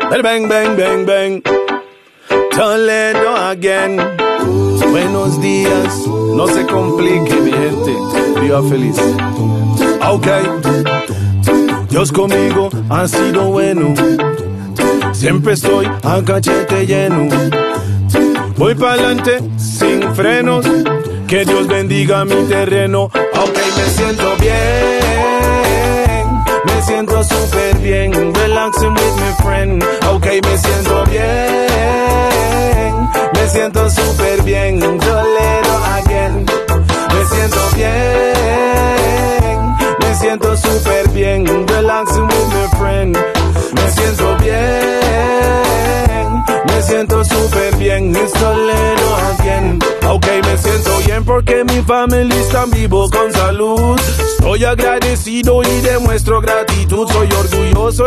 El bang, bang, bang, bang. Toledo again. Buenos días. No se complique, mi gente. Viva feliz. Ok. Dios conmigo ha sido bueno. Siempre estoy a cachete lleno. Voy pa'lante sin frenos. Que Dios bendiga mi terreno. Ok, me siento bien. Me siento súper bien. Relaxing with my friend. Ok, me siento bien. Me siento súper bien. Toledo again. Me siento bien. Me siento súper bien. Relaxing with my friend. Me siento bien. Me siento súper bien. It's Toledo again. Ok, me siento bien porque mi familia está vivo con salud. Estoy agradecido y demuestro gratitud. Soy orgulloso